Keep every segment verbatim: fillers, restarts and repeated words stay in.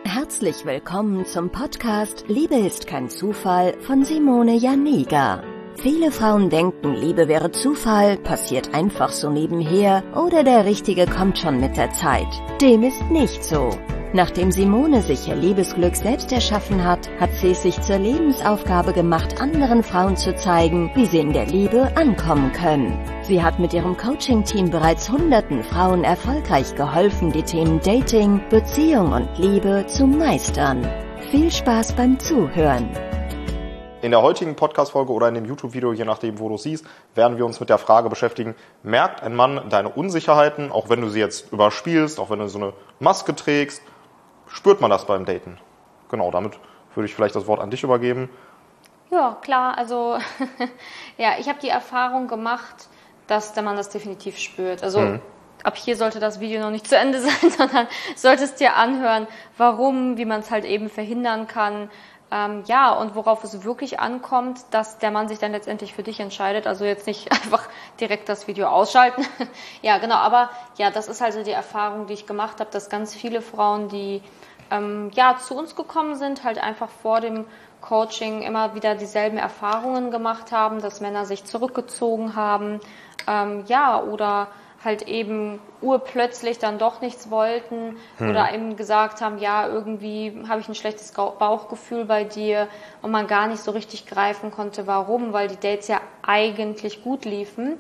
Herzlich willkommen zum Podcast Liebe ist kein Zufall von Simone Janiga. Viele Frauen denken, Liebe wäre Zufall, passiert einfach so nebenher oder der Richtige kommt schon mit der Zeit. Dem ist nicht so. Nachdem Simone sich ihr Liebesglück selbst erschaffen hat, hat sie es sich zur Lebensaufgabe gemacht, anderen Frauen zu zeigen, wie sie in der Liebe ankommen können. Sie hat mit ihrem Coaching-Team bereits hunderten Frauen erfolgreich geholfen, die Themen Dating, Beziehung und Liebe zu meistern. Viel Spaß beim Zuhören. In der heutigen Podcast-Folge oder in dem YouTube-Video, je nachdem, wo du siehst, werden wir uns mit der Frage beschäftigen, merkt ein Mann deine Unsicherheiten, auch wenn du sie jetzt überspielst, auch wenn du so eine Maske trägst, spürt man das beim Daten? Genau, damit würde ich vielleicht das Wort an dich übergeben. Ja, klar, also ja, ich habe die Erfahrung gemacht, dass der Mann das definitiv spürt. Also mhm. ab hier sollte das Video noch nicht zu Ende sein, sondern solltest dir anhören, warum, wie man es halt eben verhindern kann. Ähm, ja, und worauf es wirklich ankommt, dass der Mann sich dann letztendlich für dich entscheidet. Also jetzt nicht einfach direkt das Video ausschalten. Ja, genau, aber ja, das ist also die Erfahrung, die ich gemacht habe, dass ganz viele Frauen, die ähm, ja zu uns gekommen sind, halt einfach vor dem Coaching immer wieder dieselben Erfahrungen gemacht haben, dass Männer sich zurückgezogen haben, ähm, ja, oder halt eben urplötzlich dann doch nichts wollten hm. oder eben gesagt haben, ja, irgendwie habe ich ein schlechtes Bauchgefühl bei dir und man gar nicht so richtig greifen konnte, warum, weil die Dates ja eigentlich gut liefen.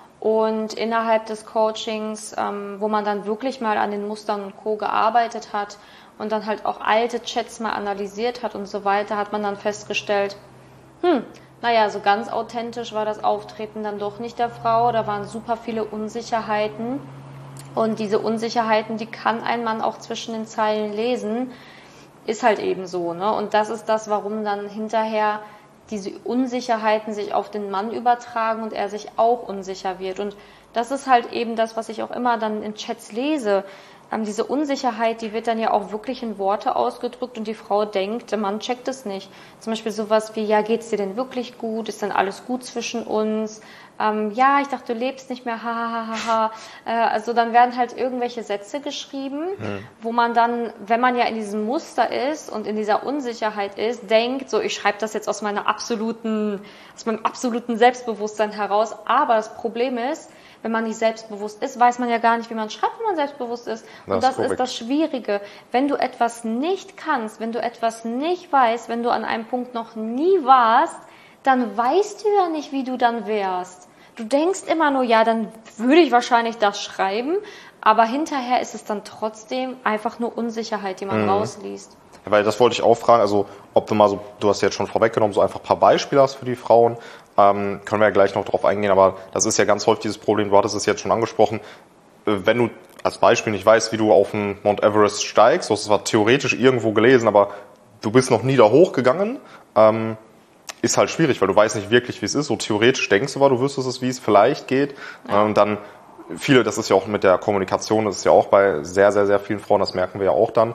Und innerhalb des Coachings, ähm, wo man dann wirklich mal an den Mustern und Co. gearbeitet hat und dann halt auch alte Chats mal analysiert hat und so weiter, hat man dann festgestellt, hm, naja, so ganz authentisch war das Auftreten dann doch nicht der Frau. Da waren super viele Unsicherheiten. Und diese Unsicherheiten, die kann ein Mann auch zwischen den Zeilen lesen. Ist halt eben so, ne? Und das ist das, warum dann hinterher diese Unsicherheiten sich auf den Mann übertragen und er sich auch unsicher wird. Und das ist halt eben das, was ich auch immer dann in Chats lese. Ähm, diese Unsicherheit, die wird dann ja auch wirklich in Worte ausgedrückt und die Frau denkt, der Mann checkt es nicht. Zum Beispiel sowas wie, ja, geht's dir denn wirklich gut? Ist denn alles gut zwischen uns? Ähm, ja, ich dachte, du lebst nicht mehr, ha, ha, ha, ha. Äh, also dann werden halt irgendwelche Sätze geschrieben, mhm. wo man dann, wenn man ja in diesem Muster ist und in dieser Unsicherheit ist, denkt, so, ich schreibe das jetzt aus meiner absoluten, aus meinem absoluten Selbstbewusstsein heraus. Aber das Problem ist, wenn man nicht selbstbewusst ist, weiß man ja gar nicht, wie man schreibt, wenn man selbstbewusst ist. Und das, das ist das Schwierige. Wenn du etwas nicht kannst, wenn du etwas nicht weißt, wenn du an einem Punkt noch nie warst, dann weißt du ja nicht, wie du dann wärst. Du denkst immer nur, ja, dann würde ich wahrscheinlich das schreiben, aber hinterher ist es dann trotzdem einfach nur Unsicherheit, die man mhm. rausliest. Weil das wollte ich auch fragen, also ob du mal so, du hast jetzt schon vorweggenommen, so einfach ein paar Beispiele hast für die Frauen, ähm, können wir ja gleich noch drauf eingehen, aber das ist ja ganz häufig dieses Problem, du hattest es jetzt schon angesprochen, wenn du als Beispiel nicht weißt, wie du auf den Mount Everest steigst, du hast es zwar theoretisch irgendwo gelesen, aber du bist noch nie da hochgegangen, ähm, ist halt schwierig, weil du weißt nicht wirklich, wie es ist, so theoretisch denkst du aber, du wüsstest es, wie es vielleicht geht, ja. Und dann viele, das ist ja auch mit der Kommunikation, das ist ja auch bei sehr, sehr, sehr vielen Frauen, das merken wir ja auch dann,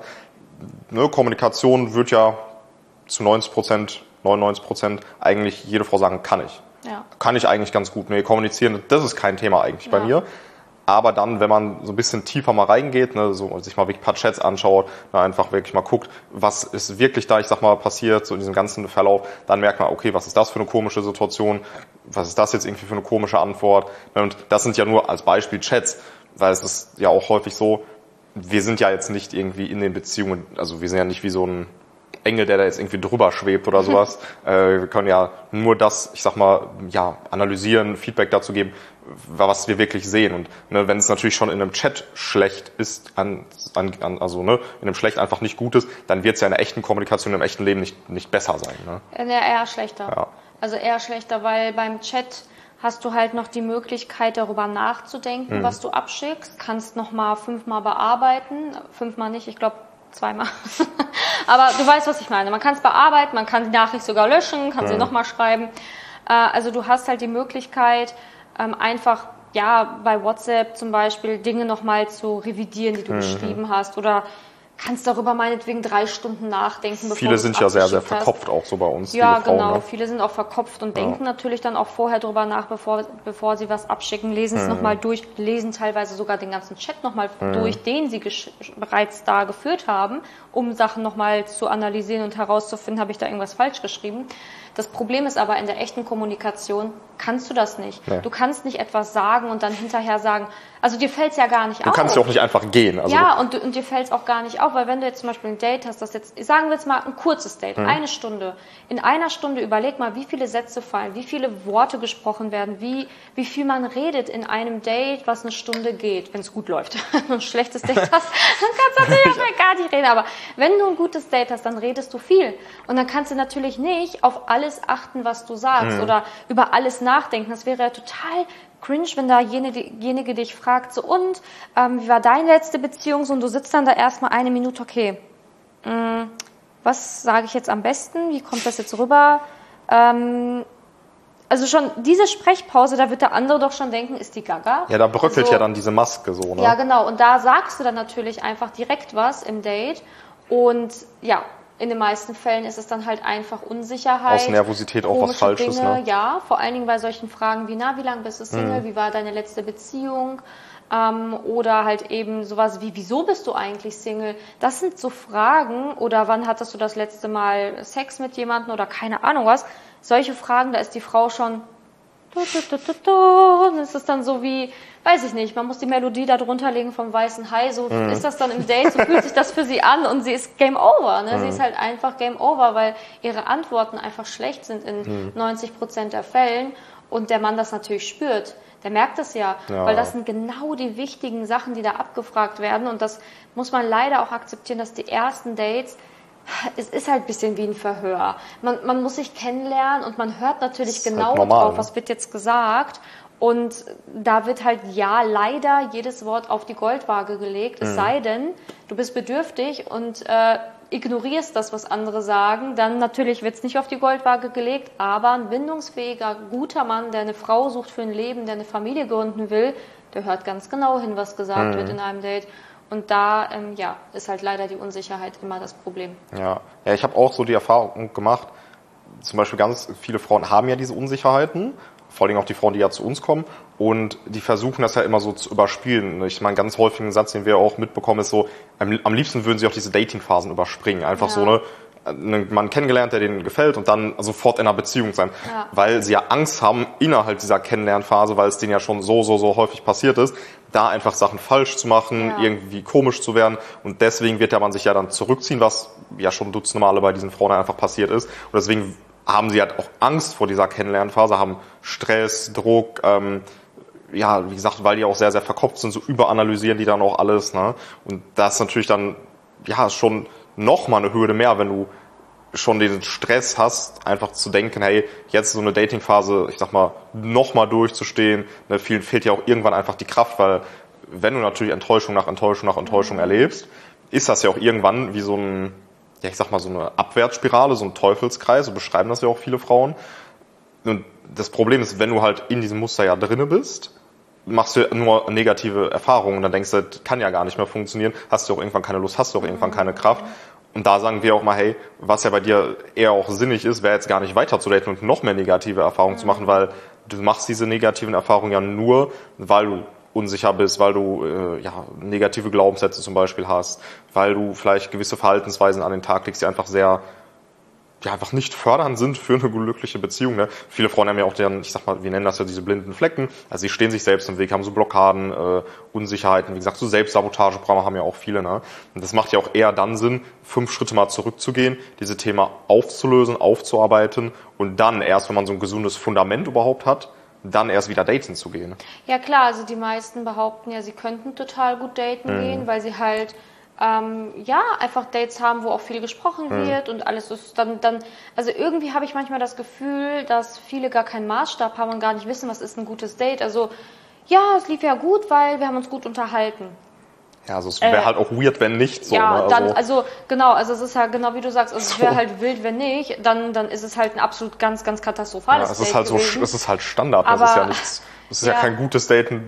ne, Kommunikation wird ja zu neunzig Prozent, neunundneunzig Prozent eigentlich jede Frau sagen, kann ich. Ja. Kann ich eigentlich ganz gut. Nee, kommunizieren, das ist kein Thema eigentlich ja. bei mir. Aber dann, wenn man so ein bisschen tiefer mal reingeht, ne, so sich mal wirklich ein paar Chats anschaut, ne, einfach wirklich mal guckt, was ist wirklich da, ich sag mal, passiert, so in diesem ganzen Verlauf, dann merkt man, okay, was ist das für eine komische Situation, was ist das jetzt irgendwie für eine komische Antwort. Und das sind ja nur als Beispiel Chats, weil es ist ja auch häufig so, wir sind ja jetzt nicht irgendwie in den Beziehungen, also wir sind ja nicht wie so ein Engel, der da jetzt irgendwie drüber schwebt oder sowas. äh, wir können ja nur das, ich sag mal, ja, analysieren, Feedback dazu geben, was wir wirklich sehen. Und ne, wenn es natürlich schon in einem Chat schlecht ist, an, an, an, also ne, in einem schlecht einfach nicht gut ist, dann wird es ja in der echten Kommunikation, im echten Leben nicht, nicht besser sein. Ne? Ja, eher schlechter. Ja. Also eher schlechter, weil beim Chat hast du halt noch die Möglichkeit, darüber nachzudenken, mhm. was du abschickst. Kannst nochmal fünfmal bearbeiten. Fünfmal nicht, ich glaube zweimal. Aber du weißt, was ich meine. Man kann es bearbeiten, man kann die Nachricht sogar löschen, kann mhm. sie nochmal schreiben. Also du hast halt die Möglichkeit, einfach ja bei WhatsApp zum Beispiel Dinge nochmal zu revidieren, die du mhm. geschrieben hast. Oder kannst darüber meinetwegen drei Stunden nachdenken. Bevor viele sind ja sehr, sehr hast. verkopft auch so bei uns. Ja, viele genau. Frauen, ne? Viele sind auch verkopft und Ja. denken natürlich dann auch vorher drüber nach, bevor, bevor sie was abschicken, lesen es Mhm. nochmal durch, lesen teilweise sogar den ganzen Chat nochmal mhm. durch, den sie gesch- bereits da geführt haben, um Sachen nochmal zu analysieren und herauszufinden, habe ich da irgendwas falsch geschrieben. Das Problem ist aber, in der echten Kommunikation kannst du das nicht. Nee. Du kannst nicht etwas sagen und dann hinterher sagen, also dir fällt es ja gar nicht Du auf. kannst ja auch nicht einfach gehen. Also ja, und, du, und dir fällt es auch gar nicht auf, weil wenn du jetzt zum Beispiel ein Date hast, das jetzt, sagen wir jetzt mal ein kurzes Date, Mhm. eine Stunde. In einer Stunde überleg mal, wie viele Sätze fallen, wie viele Worte gesprochen werden, wie, wie viel man redet in einem Date, was eine Stunde geht, wenn es gut läuft. Wenn du ein schlechtes Date hast, dann kannst du natürlich auch gar nicht reden. Aber wenn du ein gutes Date hast, dann redest du viel. Und dann kannst du natürlich nicht auf alles achten, was du sagst, mhm. oder über alles nachdenken. Das wäre ja total cringe, wenn da jenige dich fragt, so und, ähm, wie war deine letzte Beziehung? So, und du sitzt dann da erstmal eine Minute, okay, mh, was sage ich jetzt am besten? Wie kommt das jetzt rüber? Ähm, also schon diese Sprechpause, da wird der andere doch schon denken, ist die Gaga? Ja, da bröckelt also, ja dann diese Maske so, ne? Ja, genau. Und da sagst du dann natürlich einfach direkt was im Date und ja, in den meisten Fällen ist es dann halt einfach Unsicherheit. Aus Nervosität auch was Falsches, Dinge, ne? Ja, vor allen Dingen bei solchen Fragen wie, na, wie lange bist du Single, mhm. wie war deine letzte Beziehung? Ähm, oder halt eben sowas wie, wieso bist du eigentlich Single? Das sind so Fragen, oder wann hattest du das letzte Mal Sex mit jemandem oder keine Ahnung was. Solche Fragen, da ist die Frau schon, und ist es dann so wie, weiß ich nicht, man muss die Melodie da drunter legen vom Weißen Hai, so mhm. ist das dann im Date, so fühlt sich das für sie an und sie ist Game Over, ne? Mhm. Sie ist halt einfach Game Over, weil ihre Antworten einfach schlecht sind in mhm. neunzig Prozent der Fällen und der Mann das natürlich spürt. Der merkt das ja, ja, weil das sind genau die wichtigen Sachen, die da abgefragt werden und das muss man leider auch akzeptieren, dass die ersten Dates, es ist halt ein bisschen wie ein Verhör. Man, man muss sich kennenlernen und man hört natürlich genau halt normal, drauf, was wird jetzt gesagt. Und da wird halt, ja, leider jedes Wort auf die Goldwaage gelegt. Es mhm. sei denn, du bist bedürftig und äh, ignorierst das, was andere sagen. Dann natürlich wird es nicht auf die Goldwaage gelegt. Aber ein bindungsfähiger, guter Mann, der eine Frau sucht für ein Leben, der eine Familie gründen will, der hört ganz genau hin, was gesagt mhm. wird in einem Date. Und da ähm, ja, ist halt leider die Unsicherheit immer das Problem. Ja, ja, ich habe auch so die Erfahrung gemacht, zum Beispiel ganz viele Frauen haben ja diese Unsicherheiten, vor allem auch die Frauen, die ja zu uns kommen, und die versuchen das ja immer so zu überspielen. Ich meine, ganz häufigen Satz, den wir auch mitbekommen, ist so, am, am liebsten würden sie auch diese Dating-Phasen überspringen. Einfach ja. so eine, einen Mann kennengelernt, der denen gefällt und dann sofort in einer Beziehung sein. Ja. Weil sie ja Angst haben, innerhalb dieser Kennenlernphase, weil es denen ja schon so, so, so häufig passiert ist, da einfach Sachen falsch zu machen, ja. irgendwie komisch zu werden. Und deswegen wird der Mann sich ja dann zurückziehen, was ja schon dutzende Male bei diesen Frauen einfach passiert ist. Und deswegen haben sie halt auch Angst vor dieser Kennenlernphase, haben Stress, Druck, ähm, ja, wie gesagt, weil die auch sehr, sehr verkopft sind, so überanalysieren die dann auch alles, ne? Und das ist natürlich dann, ja, schon noch mal eine Hürde mehr, wenn du schon den Stress hast, einfach zu denken, hey, jetzt so eine Datingphase, ich sag mal, noch mal durchzustehen, ne? Vielen fehlt ja auch irgendwann einfach die Kraft, weil wenn du natürlich Enttäuschung nach Enttäuschung nach Enttäuschung mhm. erlebst, ist das ja auch irgendwann wie so ein, ja, ich sag mal, so eine Abwärtsspirale, so ein Teufelskreis, so beschreiben das ja auch viele Frauen. Und das Problem ist, wenn du halt in diesem Muster ja drinne bist, machst du nur negative Erfahrungen und dann denkst du, das kann ja gar nicht mehr funktionieren, hast du auch irgendwann keine Lust, hast du auch irgendwann keine Kraft. Und da sagen wir auch mal, hey, was ja bei dir eher auch sinnig ist, wäre jetzt gar nicht weiter zu daten und noch mehr negative Erfahrungen mhm. zu machen, weil du machst diese negativen Erfahrungen ja nur, weil du unsicher bist, weil du äh, ja negative Glaubenssätze zum Beispiel hast, weil du vielleicht gewisse Verhaltensweisen an den Tag legst, die einfach sehr, ja, einfach nicht fördernd sind für eine glückliche Beziehung. Ne? Viele Frauen haben ja auch deren, ich sag mal, wir nennen das ja diese blinden Flecken, also sie stehen sich selbst im Weg, haben so Blockaden, äh, Unsicherheiten, wie gesagt, so Selbstsabotageprogramme haben ja auch viele. Ne? Und das macht ja auch eher dann Sinn, fünf Schritte mal zurückzugehen, diese Thema aufzulösen, aufzuarbeiten und dann erst, wenn man so ein gesundes Fundament überhaupt hat, dann erst wieder daten zu gehen. Ja klar, also die meisten behaupten ja, sie könnten total gut daten mhm. gehen, weil sie halt ähm, ja einfach Dates haben, wo auch viel gesprochen mhm. wird und alles ist dann, dann also irgendwie habe ich manchmal das Gefühl, dass viele gar keinen Maßstab haben und gar nicht wissen, was ist ein gutes Date. Also ja, es lief ja gut, weil wir haben uns gut unterhalten. Ja, also es wäre äh, halt auch weird, wenn nicht so. Ja, ne? also, dann, also genau, also es ist ja genau wie du sagst, also es wäre so. halt wild, wenn nicht, dann, dann ist es halt ein absolut ganz, ganz katastrophales ja, es ist Date halt gewesen. so, es ist halt Standard, aber, das ist ja nichts, das ist ja, ja kein gutes Date,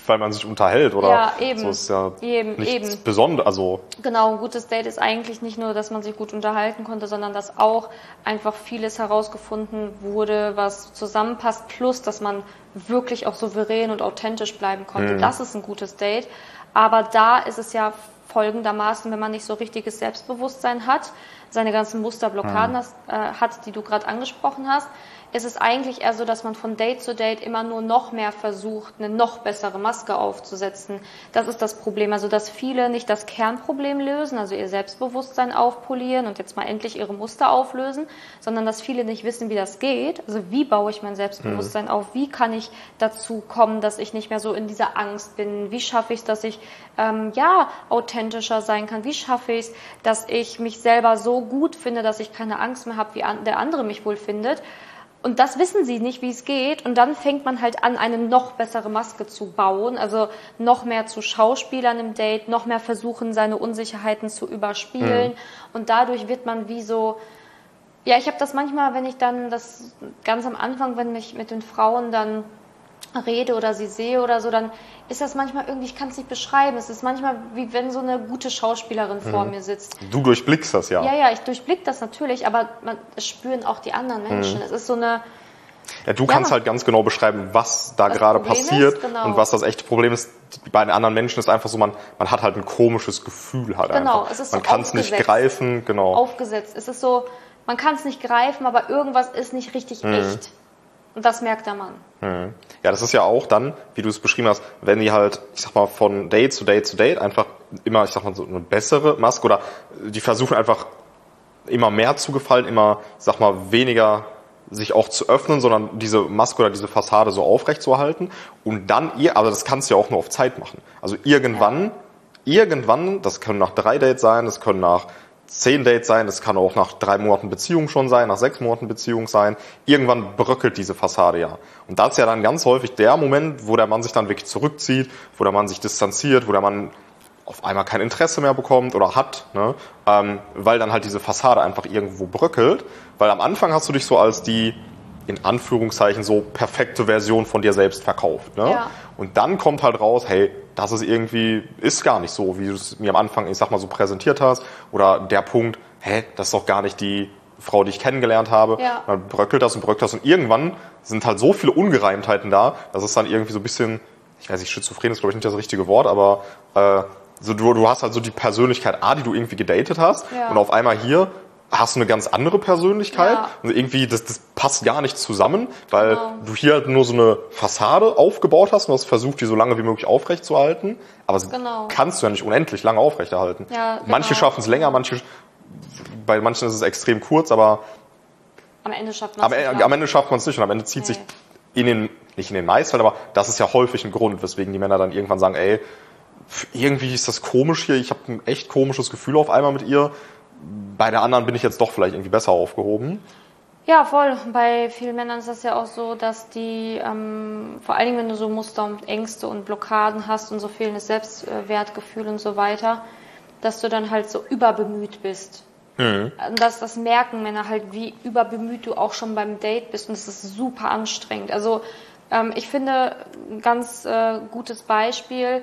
weil man sich unterhält oder ja, eben. so ist ja eben, nichts eben. Besonderes. Also genau, ein gutes Date ist eigentlich nicht nur, dass man sich gut unterhalten konnte, sondern dass auch einfach vieles herausgefunden wurde, was zusammenpasst, plus dass man wirklich auch souverän und authentisch bleiben konnte. Mhm. Das ist ein gutes Date. Aber da ist es ja folgendermaßen, wenn man nicht so richtiges Selbstbewusstsein hat, seine ganzen Musterblockaden mhm. hast, äh, hat, die du gerade angesprochen hast, ist es eigentlich eher so, dass man von Date zu Date immer nur noch mehr versucht, eine noch bessere Maske aufzusetzen. Das ist das Problem. Also, dass viele nicht das Kernproblem lösen, also ihr Selbstbewusstsein aufpolieren und jetzt mal endlich ihre Muster auflösen, sondern dass viele nicht wissen, wie das geht. Also, wie baue ich mein Selbstbewusstsein mhm. auf? Wie kann ich dazu kommen, dass ich nicht mehr so in dieser Angst bin? Wie schaffe ich es, dass ich, ähm, ja, authentischer sein kann? Wie schaffe ich es, dass ich mich selber so gut finde, dass ich keine Angst mehr habe, wie an, der andere mich wohl findet? Und das wissen sie nicht, wie es geht. Und dann fängt man halt an, eine noch bessere Maske zu bauen. Also noch mehr zu Schauspielern im Date, noch mehr versuchen, seine Unsicherheiten zu überspielen. Mhm. Und dadurch wird man wie so... Ja, ich habe das manchmal, wenn ich dann das ganz am Anfang, wenn ich mit den Frauen dann rede oder sie sehe oder so, dann ist das manchmal irgendwie, ich kann es nicht beschreiben, es ist manchmal wie wenn so eine gute Schauspielerin vor mhm. mir sitzt. Du durchblickst das ja. Ja, ja, ich durchblick das natürlich, aber man, es spüren auch die anderen Menschen. Mhm. Es ist so eine... Ja, du ja, kannst halt ganz genau beschreiben, was da gerade passiert ist, genau. und was das echte Problem ist. Bei den anderen Menschen ist einfach so, man, man hat halt ein komisches Gefühl halt genau, einfach. Es ist man so kann es nicht greifen, genau. Aufgesetzt. Es ist so, man kann es nicht greifen, aber irgendwas ist nicht richtig mhm. echt. Und das merkt der Mann. Mhm. Ja, das ist ja auch dann, wie du es beschrieben hast, wenn die halt, ich sag mal, von Date zu Date zu Date einfach immer, ich sag mal, so eine bessere Maske oder die versuchen einfach immer mehr zu gefallen, immer, ich sag mal, weniger sich auch zu öffnen, sondern diese Maske oder diese Fassade so aufrecht zu erhalten und dann ihr, aber das kannst du ja auch nur auf Zeit machen. Also irgendwann, ja. irgendwann, das können nach drei Dates sein, das können nach zehn Dates sein, das kann auch nach drei Monaten Beziehung schon sein, nach sechs Monaten Beziehung sein. Irgendwann bröckelt diese Fassade ja. Und das ist ja dann ganz häufig der Moment, wo der Mann sich dann wirklich zurückzieht, wo der Mann sich distanziert, wo der Mann auf einmal kein Interesse mehr bekommt oder hat, ne? ähm, weil dann halt diese Fassade einfach irgendwo bröckelt. Weil am Anfang hast du dich so als die, in Anführungszeichen, so perfekte Version von dir selbst verkauft. Ne? Ja. Und dann kommt halt raus, hey, das ist irgendwie, ist gar nicht so, wie du es mir am Anfang, ich sag mal, so präsentiert hast. Oder der Punkt, hä, das ist doch gar nicht die Frau, die ich kennengelernt habe. Ja. Dann bröckelt das und bröckelt das. Und irgendwann sind halt so viele Ungereimtheiten da, dass es dann irgendwie so ein bisschen, ich weiß nicht, schizophren ist, glaube ich, nicht das richtige Wort, aber äh, so, du, du hast halt so die Persönlichkeit A, die du irgendwie gedatet hast. Ja. Und auf einmal hier hast du eine ganz andere Persönlichkeit. Ja. Und irgendwie, das, das passt gar nicht zusammen, weil genau. du hier halt nur so eine Fassade aufgebaut hast und hast versucht, die so lange wie möglich aufrecht zu halten. Aber genau. kannst du ja nicht unendlich lange aufrechterhalten. Ja, genau. Manche schaffen es länger, manche, bei manchen ist es extrem kurz, aber am Ende schafft man es nicht. Am Ende schafft man es nicht und am Ende zieht nee. sich in den, nicht in den meisten, aber das ist ja häufig ein Grund, weswegen die Männer dann irgendwann sagen, ey, irgendwie ist das komisch hier, ich habe ein echt komisches Gefühl auf einmal mit ihr. Bei der anderen bin ich jetzt doch vielleicht irgendwie besser aufgehoben. Ja, voll. Bei vielen Männern ist das ja auch so, dass die, ähm, vor allen Dingen, wenn du so Muster und Ängste und Blockaden hast und so fehlendes Selbstwertgefühl und so weiter, dass du dann halt so überbemüht bist. Mhm. Das, das merken Männer halt, wie überbemüht du auch schon beim Date bist und das ist super anstrengend. Also ähm, ich finde, ein ganz äh, gutes Beispiel,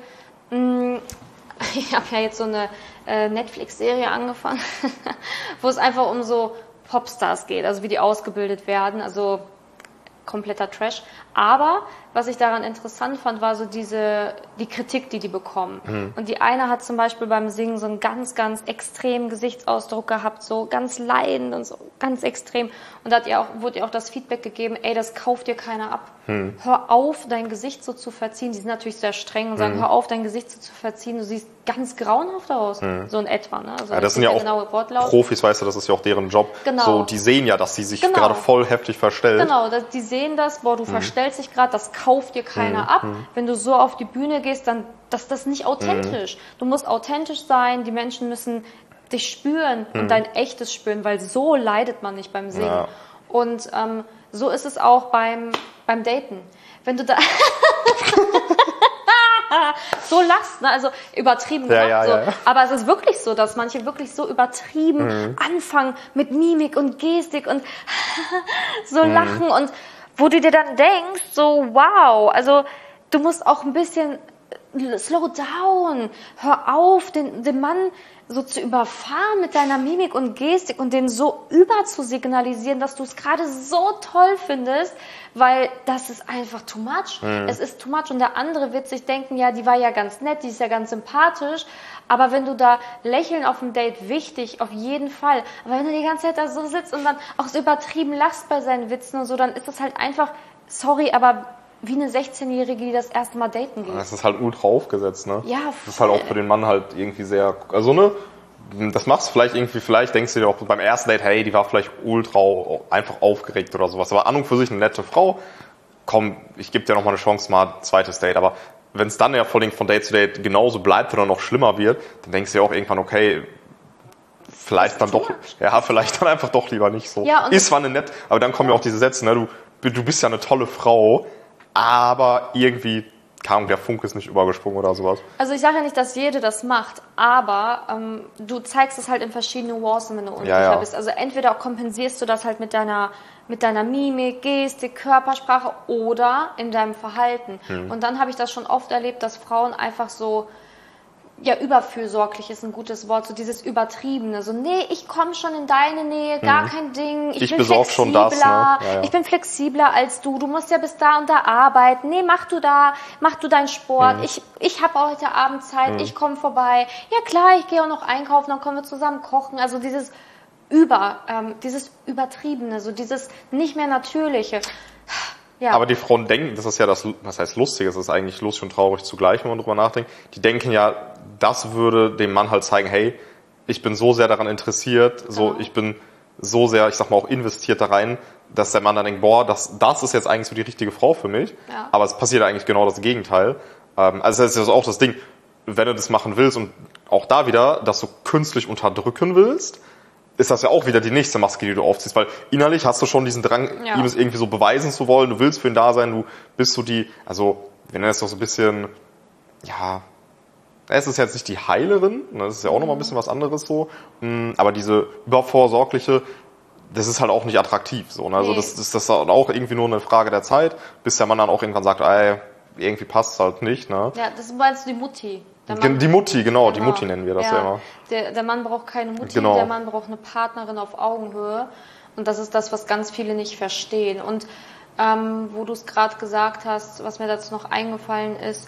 ich habe ja jetzt so eine äh, Netflix-Serie angefangen, wo es einfach um so Popstars geht, also wie die ausgebildet werden, also kompletter Trash. Aber was ich daran interessant fand, war so diese die Kritik, die die bekommen. Mhm. Und die eine hat zum Beispiel beim Singen so einen ganz, ganz extremen Gesichtsausdruck gehabt, so ganz leidend und so ganz extrem. Und da hat ihr auch, wurde ihr auch das Feedback gegeben, ey, das kauft dir keiner ab. Mhm. Hör auf, dein Gesicht so zu verziehen. Die sind natürlich sehr streng und sagen, mhm. hör auf, dein Gesicht so zu verziehen. Du siehst ganz grauenhaft aus. Mhm. So in etwa. Ne? Also ja, das sind ja auch Profis, weißt du, das ist ja auch deren Job. Genau. So, die sehen ja, dass sie sich genau. gerade voll heftig verstellt. Genau, das, die sehen das, boah, du mhm. verstellst dich gerade, das kauft dir keiner mhm. ab. Wenn du so auf die Bühne gehst, dann das das ist nicht authentisch. Mhm. Du musst authentisch sein, die Menschen müssen dich spüren mhm. und dein echtes spüren, weil so leidet man nicht beim Singen. Ja. Und ähm, so ist es auch beim, beim Daten. Wenn du da so lachst, ne? Also übertrieben ja, gemacht, ja, so. Ja, ja. Aber es ist wirklich so, dass manche wirklich so übertrieben mhm. anfangen mit Mimik und Gestik und so mhm. lachen und wo du dir dann denkst, so wow, also du musst auch ein bisschen slow down, hör auf, den, den Mann so zu überfahren mit deiner Mimik und Gestik und den so über zu signalisieren, dass du es gerade so toll findest, weil das ist einfach too much. Mhm. Es ist too much und der andere wird sich denken, ja, die war ja ganz nett, die ist ja ganz sympathisch, aber wenn du da Lächeln auf dem Date, wichtig, auf jeden Fall, aber wenn du die ganze Zeit da so sitzt und dann auch so übertrieben lachst bei seinen Witzen und so, dann ist das halt einfach, sorry, aber wie eine sechzehnjährige, die das erste Mal daten geht. Das ist halt ultra aufgesetzt, ne? Ja, das ist halt auch für den Mann halt irgendwie sehr, also ne, das machst du vielleicht irgendwie, vielleicht denkst du dir auch beim ersten Date, hey, die war vielleicht ultra einfach aufgeregt oder sowas, aber an und für sich eine nette Frau, komm, ich gebe dir noch mal eine Chance, mal ein zweites Date, aber wenn es dann ja vor allem von Date zu Date genauso bleibt oder noch schlimmer wird, dann denkst du ja auch irgendwann, okay, vielleicht dann doch, ja, vielleicht dann einfach doch lieber nicht so. Ja, ist zwar eine nett, aber dann kommen ja auch diese Sätze, ne, du, du bist ja eine tolle Frau, aber irgendwie, keine Ahnung, der Funke ist nicht übergesprungen oder sowas. Also ich sage ja nicht, dass jede das macht, aber ähm, du zeigst es halt in verschiedenen Nuancen, wenn du unsicher ja, ja. bist. Also entweder kompensierst du das halt mit deiner, mit deiner Mimik, Gestik, Körpersprache oder in deinem Verhalten. Hm. Und dann habe ich das schon oft erlebt, dass Frauen einfach so, ja, überfürsorglich ist ein gutes Wort, so dieses Übertriebene, so, nee, ich komme schon in deine Nähe, gar mhm. kein Ding, ich, ich bin flexibler, schon das, ne? ja, ja. ich bin flexibler als du, du musst ja bis da und da arbeiten, nee, mach du da, mach du deinen Sport, mhm. ich, ich habe heute Abend Zeit, mhm. ich komme vorbei, ja klar, ich gehe auch noch einkaufen, dann können wir zusammen kochen, also dieses Über, ähm, dieses Übertriebene, so dieses nicht mehr Natürliche. Ja. Aber die Frauen denken, das ist ja das, was heißt lustig, es ist eigentlich lustig und traurig zugleich, wenn man drüber nachdenkt, die denken ja, das würde dem Mann halt zeigen, hey, ich bin so sehr daran interessiert, so, genau. ich bin so sehr, ich sag mal auch investiert da rein, dass der Mann dann denkt, boah, das, das ist jetzt eigentlich so die richtige Frau für mich, ja. aber es passiert eigentlich genau das Gegenteil. Also das ist ja auch das Ding, wenn du das machen willst und auch da wieder, dass du künstlich unterdrücken willst, ist das ja auch wieder die nächste Maske, die du aufziehst, weil innerlich hast du schon diesen Drang, ja. ihm es irgendwie so beweisen zu wollen, du willst für ihn da sein, du bist so die, also wir nennen es doch so ein bisschen, ja, es ist jetzt nicht die Heilerin, das ist ja auch nochmal ein bisschen was anderes so, aber diese übervorsorgliche, das ist halt auch nicht attraktiv, so, ne? Also nee. das, das, das ist auch irgendwie nur eine Frage der Zeit, bis der Mann dann auch irgendwann sagt, ey, irgendwie passt es halt nicht, ne? Ja, das meinst du die Mutti. Mann, die Mutti, genau, genau, die Mutti nennen wir das ja, ja immer. Der, der Mann braucht keine Mutti, genau. der Mann braucht eine Partnerin auf Augenhöhe. Und das ist das, was ganz viele nicht verstehen. Und ähm, wo du es gerade gesagt hast, was mir dazu noch eingefallen ist,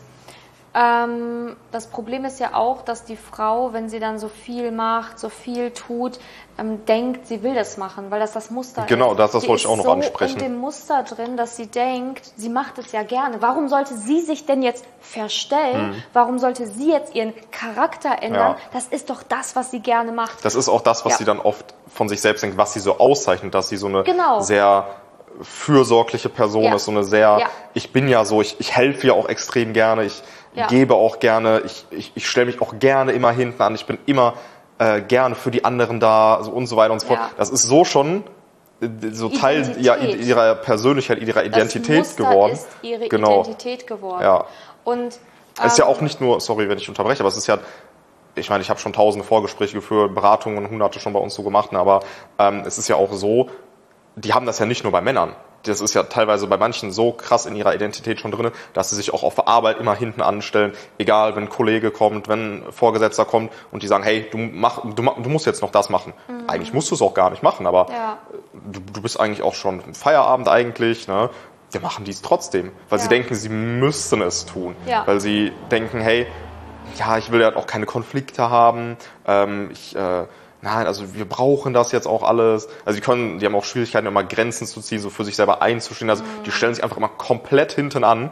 ähm, das Problem ist ja auch, dass die Frau, wenn sie dann so viel macht, so viel tut, ähm, denkt, sie will das machen, weil das das Muster genau, ist. Das, das sie wollte ich auch noch so ansprechen. in dem Muster drin, dass sie denkt, sie macht es ja gerne. Warum sollte sie sich denn jetzt verstellen? Hm. Warum sollte sie jetzt ihren Charakter ändern? Ja. Das ist doch das, was sie gerne macht. Das ist auch das, was ja. sie dann oft von sich selbst denkt, was sie so auszeichnet, dass sie so eine genau. sehr fürsorgliche Person ja. ist, so eine sehr, ja. ich bin ja so, ich, ich helfe ja auch extrem gerne, ich ja. gebe auch gerne, ich, ich, ich stelle mich auch gerne immer hinten an, ich bin immer äh, gerne für die anderen da, so und so weiter und so fort. Ja. Das ist so schon äh, so Teil ja, ihrer Persönlichkeit, ihrer Identität das Muster geworden. ist ihre genau. Identität geworden. Ja. Und ähm, es ist ja auch nicht nur, sorry, wenn ich unterbreche, aber es ist ja, ich meine, ich habe schon tausende Vorgespräche geführt, Beratungen und hunderte schon bei uns so gemacht, aber ähm, es ist ja auch so, die haben das ja nicht nur bei Männern. Das ist ja teilweise bei manchen so krass in ihrer Identität schon drin, dass sie sich auch auf der Arbeit immer hinten anstellen, egal, wenn ein Kollege kommt, wenn ein Vorgesetzter kommt und die sagen, hey, du, mach, du, du musst jetzt noch das machen. Mhm. Eigentlich musst du es auch gar nicht machen, aber ja. du, du bist eigentlich auch schon im Feierabend eigentlich, ne? Wir machen dies trotzdem, weil ja. sie denken, sie müssten es tun. Ja. Weil sie denken, hey, ja, ich will ja auch keine Konflikte haben, ähm, ich... Äh, Nein, also wir brauchen das jetzt auch alles. Also die können, die haben auch Schwierigkeiten, immer Grenzen zu ziehen, so für sich selber einzustehen. Also die stellen sich einfach immer komplett hinten an.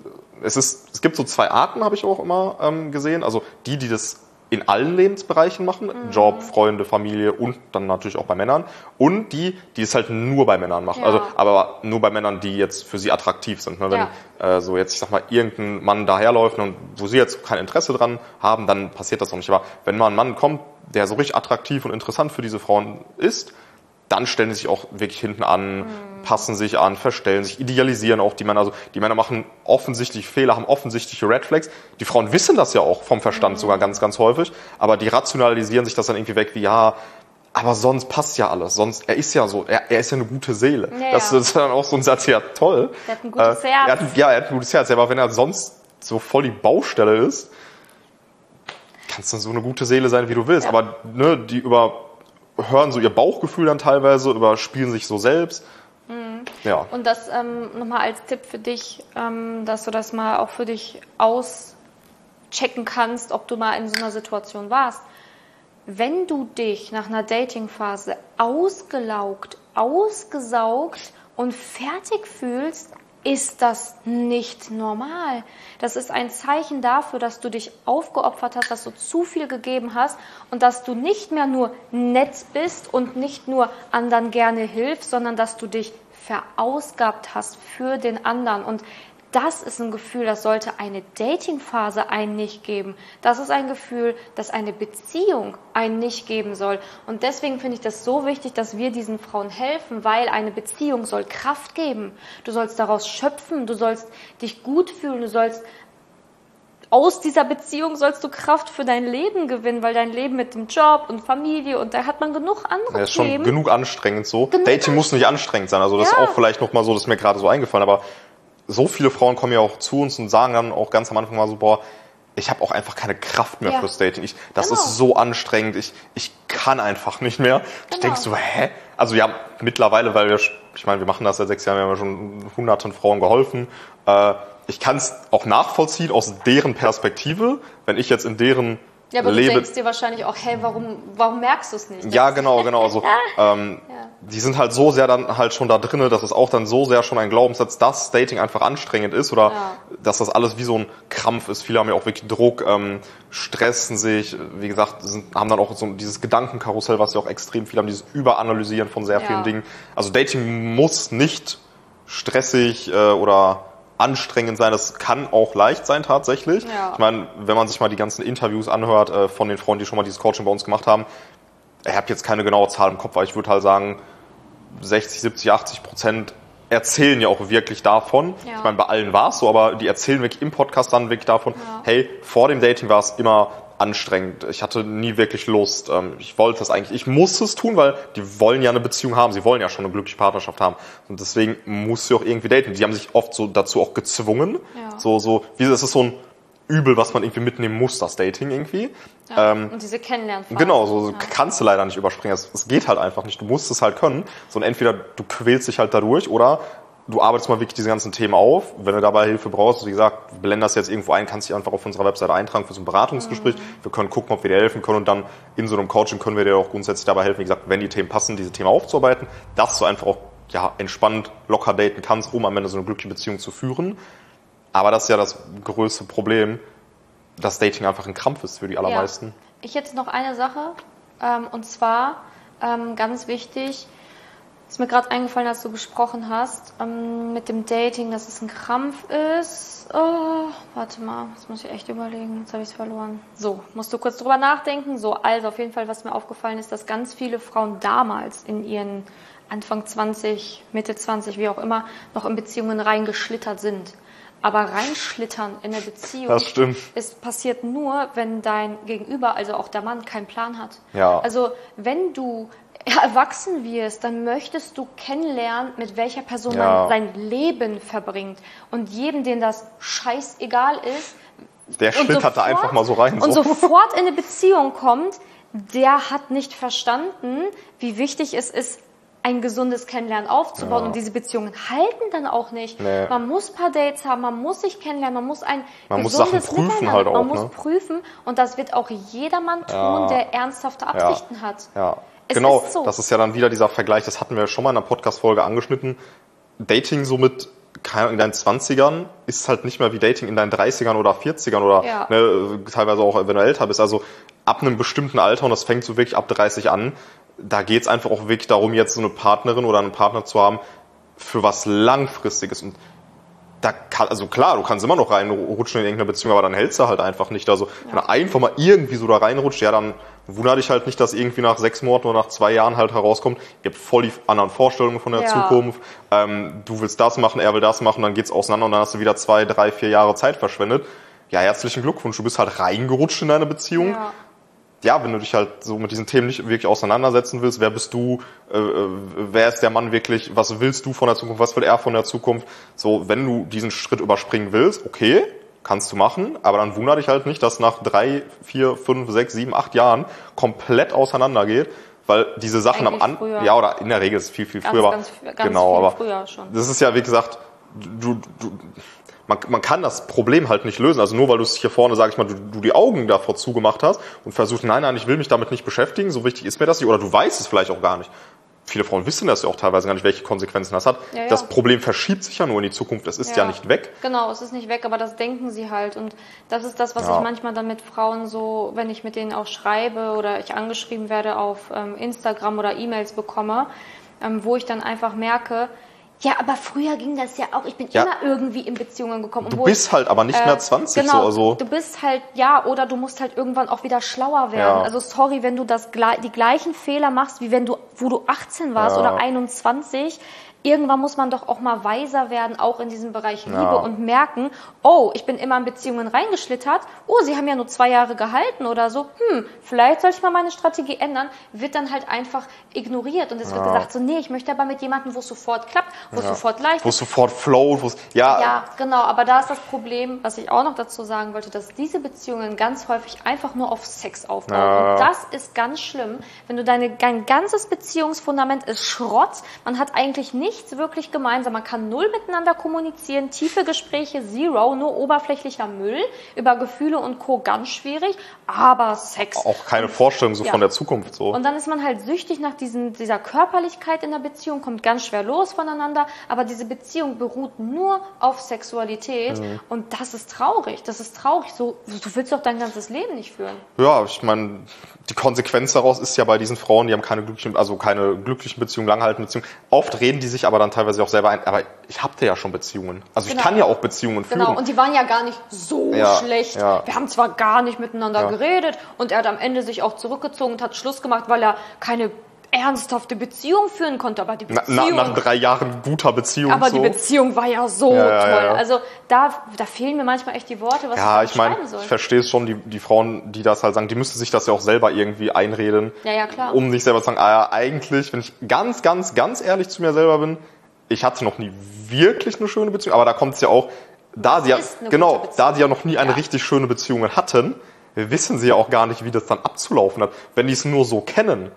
Es ist, es gibt so zwei Arten, habe ich auch immer ähm, gesehen. Also die, die das in allen Lebensbereichen machen, mhm. Job, Freunde, Familie und dann natürlich auch bei Männern. Und die, die es halt nur bei Männern machen. Ja. Also aber nur bei Männern, die jetzt für sie attraktiv sind. Ne? Wenn ja. äh, so jetzt, ich sag mal, irgendein Mann daherläuft und wo sie jetzt kein Interesse dran haben, dann passiert das auch nicht. Aber wenn mal ein Mann kommt, der so richtig attraktiv und interessant für diese Frauen ist, dann stellen sie sich auch wirklich hinten an, mhm. passen sich an, verstellen sich, idealisieren auch die Männer. Also die Männer machen offensichtlich Fehler, haben offensichtliche Red Flags. Die Frauen wissen das ja auch vom Verstand mhm. sogar ganz, ganz häufig, aber die rationalisieren sich das dann irgendwie weg wie, ja, aber sonst passt ja alles. Sonst, er ist ja so, er, er ist ja eine gute Seele. Ja, das, das ist dann auch so ein Satz, ja toll. Er hat ein gutes äh, Herz. Er hat, ja, er hat ein gutes Herz, aber wenn er sonst so voll die Baustelle ist, kannst dann so eine gute Seele sein, wie du willst. Ja. Aber ne, die überhören so ihr Bauchgefühl dann teilweise, überspielen sich so selbst. Mhm. Ja. Und das ähm, nochmal als Tipp für dich, ähm, dass du das mal auch für dich auschecken kannst, ob du mal in so einer Situation warst. Wenn du dich nach einer Datingphase ausgelaugt, ausgesaugt und fertig fühlst, ist das nicht normal. Das ist ein Zeichen dafür, dass du dich aufgeopfert hast, dass du zu viel gegeben hast und dass du nicht mehr nur nett bist und nicht nur anderen gerne hilfst, sondern dass du dich verausgabt hast für den anderen. Und das ist ein Gefühl, das sollte eine Datingphase einen nicht geben. Das ist ein Gefühl, das eine Beziehung einen nicht geben soll. Und deswegen finde ich das so wichtig, dass wir diesen Frauen helfen, weil eine Beziehung soll Kraft geben. Du sollst daraus schöpfen, du sollst dich gut fühlen, du sollst aus dieser Beziehung sollst du Kraft für dein Leben gewinnen, weil dein Leben mit dem Job und Familie und da hat man genug andere ja, ist schon Themen. genug anstrengend so. Genug Dating muss nicht anstrengend sein. Also das ja. ist auch vielleicht nochmal so, das ist mir gerade so eingefallen, aber so viele Frauen kommen ja auch zu uns und sagen dann auch ganz am Anfang mal so, boah, ich habe auch einfach keine Kraft mehr ja. fürs Dating. Ich, das genau. ist so anstrengend. Ich, ich kann einfach nicht mehr. Genau. Ich denke so, hä? Also ja, mittlerweile, weil wir, ich meine, wir machen das seit sechs Jahren, wir haben ja schon hunderten Frauen geholfen. Äh, ich kann es auch nachvollziehen aus deren Perspektive, wenn ich jetzt in deren Ja, aber lebe. Du denkst dir wahrscheinlich auch, hey, warum, warum merkst du es nicht? Ja, genau, genau. Also, ähm, ja. die sind halt so sehr dann halt schon da drinne, dass es auch dann so sehr schon ein Glaubenssatz, dass Dating einfach anstrengend ist oder ja. dass das alles wie so ein Krampf ist. Viele haben ja auch wirklich Druck, ähm, stressen sich, wie gesagt, sind, haben dann auch so dieses Gedankenkarussell, was ja auch extrem viel haben, dieses Überanalysieren von sehr ja. vielen Dingen. Also Dating muss nicht stressig äh, oder anstrengend sein, das kann auch leicht sein tatsächlich. Ja. Ich meine, wenn man sich mal die ganzen Interviews anhört äh, von den Frauen, die schon mal dieses Coaching bei uns gemacht haben, ich habe jetzt keine genaue Zahl im Kopf, aber ich würde halt sagen, sechzig, siebzig, achtzig Prozent erzählen ja auch wirklich davon. Ja. Ich meine, bei allen war es so, aber die erzählen wirklich im Podcast dann wirklich davon, ja. hey, vor dem Dating war es immer anstrengend. Ich hatte nie wirklich Lust. Ich wollte es eigentlich. Ich muss es tun, weil die wollen ja eine Beziehung haben. Sie wollen ja schon eine glückliche Partnerschaft haben. Und deswegen muss sie auch irgendwie daten. Die haben sich oft so dazu auch gezwungen. Ja. So, so, wie es ist so ein Übel, was man irgendwie mitnehmen muss, das Dating irgendwie. Ja, ähm, und diese Kennenlernphase. Genau, so ja. kannst du leider nicht überspringen. Es, es geht halt einfach nicht. Du musst es halt können. So, und entweder du quälst dich halt dadurch oder du arbeitest mal wirklich diese ganzen Themen auf. Wenn du dabei Hilfe brauchst, wie gesagt, wir blenden das jetzt irgendwo ein, kannst dich einfach auf unserer Webseite eintragen für so ein Beratungsgespräch. Mhm. Wir können gucken, ob wir dir helfen können und dann in so einem Coaching können wir dir auch grundsätzlich dabei helfen, wie gesagt, wenn die Themen passen, diese Themen aufzuarbeiten, dass du einfach auch ja, entspannt, locker daten kannst, um am Ende so eine glückliche Beziehung zu führen. Aber das ist ja das größte Problem, dass Dating einfach ein Krampf ist für die allermeisten. Ja. Ich hätte noch eine Sache, ähm, und zwar ähm, ganz wichtig, ist mir gerade eingefallen, als du gesprochen hast, ähm, mit dem Dating, dass es ein Krampf ist. Oh, warte mal, das muss ich echt überlegen, jetzt habe ich es verloren. So, musst du kurz drüber nachdenken. So, also auf jeden Fall, was mir aufgefallen ist, dass ganz viele Frauen damals in ihren Anfang zwanzig, Mitte zwanzig, wie auch immer, noch in Beziehungen reingeschlittert sind. Aber reinschlittern in eine Beziehung, das stimmt. Es passiert nur, wenn dein Gegenüber, also auch der Mann, keinen Plan hat. Ja. Also wenn du erwachsen wirst, dann möchtest du kennenlernen, mit welcher Person ja. man sein Leben verbringt. Und jedem, den das scheißegal ist, der schlittert sofort, da einfach mal so rein. Und so. sofort in eine Beziehung kommt, der hat nicht verstanden, wie wichtig es ist, ein gesundes Kennenlernen aufzubauen. Ja. Und diese Beziehungen halten dann auch nicht. Nee. Man muss ein paar Dates haben, man muss sich kennenlernen, man muss ein man gesundes muss Sachen prüfen Miteinander. halt auch, man muss ne? prüfen und das wird auch jedermann tun, ja. der ernsthafte Absichten ja. hat. Ja. Es genau, ist so. Das ist ja dann wieder dieser Vergleich, das hatten wir schon mal in einer Podcast-Folge angeschnitten. Dating so mit, keine Ahnung, in deinen zwanzigern ist halt nicht mehr wie Dating in deinen dreißigern oder vierzigern oder ja. ne, teilweise auch, wenn du älter bist. Also ab einem bestimmten Alter, und das fängt so wirklich ab dreißig an, da geht's einfach auch wirklich darum, jetzt so eine Partnerin oder einen Partner zu haben für was Langfristiges. Und da kann, also klar, du kannst immer noch reinrutschen in irgendeine Beziehung, aber dann hältst du halt einfach nicht. Also wenn ja. du einfach mal irgendwie so da reinrutscht, ja, dann wundert dich halt nicht, dass irgendwie nach sechs Monaten oder nach zwei Jahren halt herauskommt, ihr habt voll die anderen Vorstellungen von der ja. Zukunft, ähm, du willst das machen, er will das machen, dann geht's auseinander und dann hast du wieder zwei, drei, vier Jahre Zeit verschwendet. Ja, herzlichen Glückwunsch, du bist halt reingerutscht in deine Beziehung. Ja. Ja, wenn du dich halt so mit diesen Themen nicht wirklich auseinandersetzen willst, wer bist du, äh, wer ist der Mann wirklich, was willst du von der Zukunft, was will er von der Zukunft, so, wenn du diesen Schritt überspringen willst, okay, kannst du machen, aber dann wundere dich halt nicht, dass nach drei, vier, fünf, sechs, sieben, acht Jahren komplett auseinandergeht, weil diese Sachen Eigentlich am An, ja, oder in der Regel ist es viel, viel ganz, früher, aber ganz, ganz genau, viel aber früher schon. Das ist ja, wie gesagt, du, du, man, man kann das Problem halt nicht lösen. Also nur weil du es hier vorne, sag ich mal, du, du die Augen davor zugemacht hast und versuchst, nein, nein, ich will mich damit nicht beschäftigen, so wichtig ist mir das nicht, oder du weißt es vielleicht auch gar nicht. Viele Frauen wissen das ja auch teilweise gar nicht, welche Konsequenzen das hat. Ja, ja. Das Problem verschiebt sich ja nur in die Zukunft, es ist ja. ja nicht weg. Genau, es ist nicht weg, aber das denken sie halt. Und das ist das, was ja. ich manchmal dann mit Frauen so, wenn ich mit denen auch schreibe oder ich angeschrieben werde auf ähm, Instagram oder E-Mails bekomme, ähm, wo ich dann einfach merke, ja, aber früher ging das ja auch. Ich bin ja. immer irgendwie in Beziehungen gekommen. Du bist halt aber nicht äh, mehr zwanzig. Genau, so, also. Du bist halt, ja, oder du musst halt irgendwann auch wieder schlauer werden. Ja. Also sorry, wenn du das die gleichen Fehler machst, wie wenn du, wo du achtzehn warst ja. oder einundzwanzig. Irgendwann muss man doch auch mal weiser werden, auch in diesem Bereich Liebe ja. und merken, oh, ich bin immer in Beziehungen reingeschlittert, oh, sie haben ja nur zwei Jahre gehalten oder so, hm, vielleicht soll ich mal meine Strategie ändern, wird dann halt einfach ignoriert und es ja. wird gesagt, so, nee, ich möchte aber mit jemandem, wo es sofort klappt, wo es ja. sofort leicht ist. Wo es sofort flowt, wo es, ja. Ja, genau, aber da ist das Problem, was ich auch noch dazu sagen wollte, dass diese Beziehungen ganz häufig einfach nur auf Sex aufbauen ja. und das ist ganz schlimm, wenn du deine, dein ganzes Beziehungsfundament ist Schrott, man hat eigentlich nicht nichts wirklich gemeinsam. Man kann null miteinander kommunizieren, tiefe Gespräche, zero, nur oberflächlicher Müll, über Gefühle und Co. ganz schwierig, aber Sex. Auch keine Vorstellung so ja. von der Zukunft. So. Und dann ist man halt süchtig nach diesen, dieser Körperlichkeit in der Beziehung, kommt ganz schwer los voneinander, aber diese Beziehung beruht nur auf Sexualität mhm. und das ist traurig, das ist traurig. So, du willst doch dein ganzes Leben nicht führen. Ja, ich meine, die Konsequenz daraus ist ja bei diesen Frauen, die haben keine glücklichen, also keine glücklichen Beziehungen, langhaltende Beziehungen. Oft reden die sich aber dann teilweise auch selber ein, aber ich hatte ja schon Beziehungen. Also genau. ich kann ja auch Beziehungen führen. Genau, und die waren ja gar nicht so ja, schlecht. Ja. Wir haben zwar gar nicht miteinander ja. geredet und er hat am Ende sich auch zurückgezogen und hat Schluss gemacht, weil er keine ernsthafte Beziehung führen konnte, aber die Beziehung... Na, nach drei Jahren guter Beziehung Aber so. Die Beziehung war ja so ja, ja, toll. Ja. Also da, da fehlen mir manchmal echt die Worte, was ja, ich ich meine, soll. Ich verstehe es schon, die, die Frauen, die das halt sagen, die müssten sich das ja auch selber irgendwie einreden. Ja, ja, klar. Um sich selber zu sagen, ah ja, eigentlich, wenn ich ganz, ganz, ganz ehrlich zu mir selber bin, ich hatte noch nie wirklich eine schöne Beziehung, aber da kommt es ja auch, da sie ja, genau, da sie ja noch nie eine ja. richtig schöne Beziehung hatten, wissen sie ja auch gar nicht, wie das dann abzulaufen hat, wenn die es nur so kennen.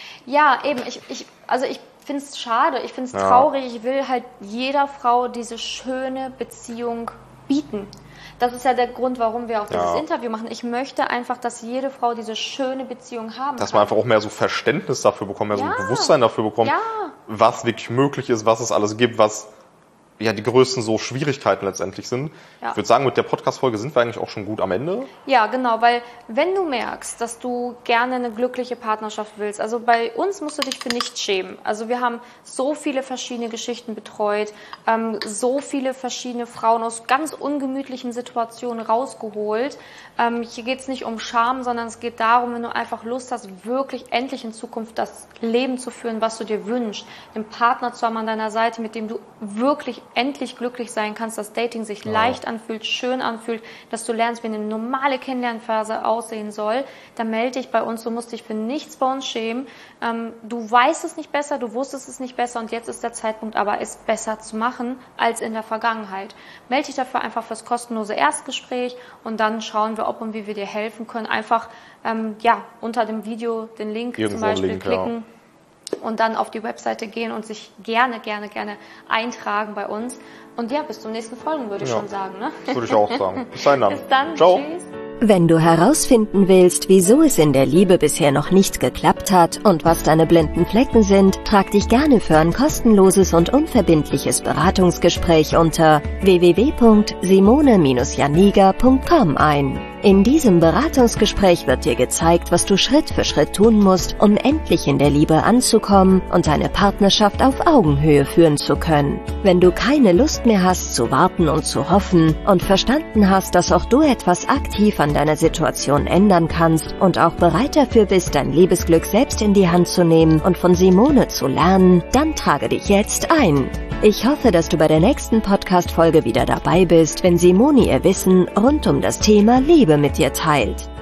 Ja, eben. Ich, ich, also ich finde es schade, ich finde es ja. traurig. Ich will halt jeder Frau diese schöne Beziehung bieten. Das ist ja der Grund, warum wir auch dieses ja. Interview machen. Ich möchte einfach, dass jede Frau diese schöne Beziehung haben Dass kann. man einfach auch mehr so Verständnis dafür bekommt, mehr ja. so Bewusstsein dafür bekommt, ja. was wirklich möglich ist, was es alles gibt, was ja die größten so Schwierigkeiten letztendlich sind. Ja. Ich würde sagen, mit der Podcast-Folge sind wir eigentlich auch schon gut am Ende. Ja, genau, weil wenn du merkst, dass du gerne eine glückliche Partnerschaft willst, also bei uns musst du dich für nichts schämen. Also wir haben so viele verschiedene Geschichten betreut, ähm, so viele verschiedene Frauen aus ganz ungemütlichen Situationen rausgeholt. Ähm, hier geht es nicht um Scham, sondern es geht darum, wenn du einfach Lust hast, wirklich endlich in Zukunft das Leben zu führen, was du dir wünschst, einen Partner zu haben an deiner Seite, mit dem du wirklich endlich glücklich sein kannst, dass Dating sich ja. leicht anfühlt, schön anfühlt, dass du lernst, wie eine normale Kennenlernphase aussehen soll, dann melde dich bei uns, du musst dich für nichts bei uns schämen. Ähm, du weißt es nicht besser, du wusstest es nicht besser und jetzt ist der Zeitpunkt aber, es besser zu machen als in der Vergangenheit. Melde dich dafür einfach fürs kostenlose Erstgespräch und dann schauen wir, ob und wie wir dir helfen können. Einfach ähm, ja unter dem Video den Link Irgendwo zum Beispiel Link, klicken. Ja. Und dann auf die Webseite gehen und sich gerne, gerne, gerne eintragen bei uns. Und ja, bis zum nächsten Folgen, würde ich ja. schon sagen. Ne? Würde ich auch sagen. Bis dann. Bis dann. Ciao. Tschüss. Wenn du herausfinden willst, wieso es in der Liebe bisher noch nicht geklappt hat und was deine blinden Flecken sind, trag dich gerne für ein kostenloses und unverbindliches Beratungsgespräch unter w w w punkt simone janiga punkt com ein. In diesem Beratungsgespräch wird dir gezeigt, was du Schritt für Schritt tun musst, um endlich in der Liebe anzukommen und deine Partnerschaft auf Augenhöhe führen zu können. Wenn du keine Lust mehr hast zu warten und zu hoffen und verstanden hast, dass auch du etwas aktiv an deiner Situation ändern kannst und auch bereit dafür bist, dein Liebesglück selbst in die Hand zu nehmen und von Simone zu lernen, dann trage dich jetzt ein. Ich hoffe, dass du bei der nächsten Podcast-Folge wieder dabei bist, wenn Simone ihr Wissen rund um das Thema Liebe mit dir teilt.